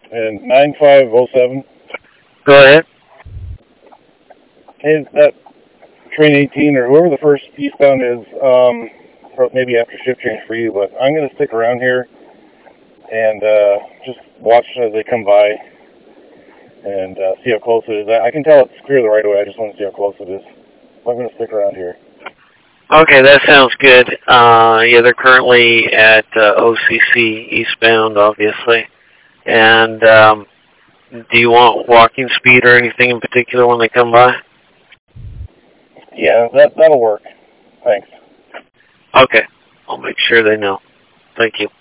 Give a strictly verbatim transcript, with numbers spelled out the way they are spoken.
and nine five oh seven. Go ahead. Hey, that train eighteen or whoever the first eastbound is, um, maybe after shift change for you, but I'm going to stick around here and uh, just watch as they come by and uh, see how close it is. I, I can tell it's clear the right way. I just want to see how close it is. So I'm going to stick around here. Okay, that sounds good. Uh, yeah, they're currently at uh, O C C eastbound, obviously. And um, do you want walking speed or anything in particular when they come by? Yeah, that, that'll work. Thanks. Okay. I'll make sure they know. Thank you.